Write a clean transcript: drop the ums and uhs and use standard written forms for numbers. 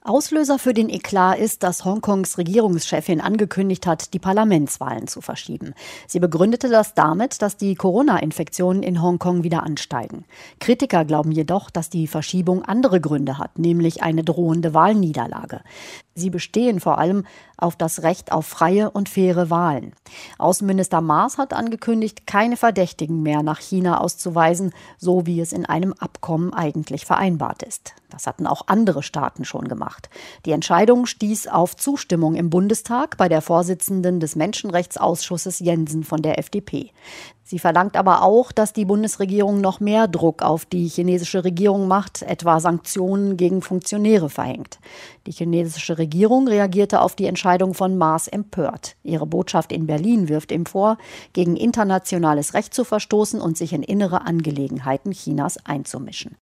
Auslöser für den Eklat ist, dass Hongkongs Regierungschefin angekündigt hat, die Parlamentswahlen zu verschieben. Sie begründete das damit, dass die Corona-Infektionen in Hongkong wieder ansteigen. Kritiker glauben jedoch, dass die Verschiebung andere Gründe hat, nämlich eine drohende Wahlniederlage. Sie bestehen vor allem auf das Recht auf freie und faire Wahlen. Außenminister Maas hat angekündigt, keine Verdächtigen mehr nach China auszuweisen, so wie es in einem Abkommen eigentlich vereinbart ist. Das hatten auch andere Staaten schon gemacht. Die Entscheidung stieß auf Zustimmung im Bundestag bei der Vorsitzenden des Menschenrechtsausschusses Jensen von der FDP. Sie verlangt aber auch, dass die Bundesregierung noch mehr Druck auf die chinesische Regierung macht, etwa Sanktionen gegen Funktionäre verhängt. Die chinesische Regierung reagierte auf die Entscheidung von Maas empört. Ihre Botschaft in Berlin wirft ihm vor, gegen internationales Recht zu verstoßen und sich in innere Angelegenheiten Chinas einzumischen.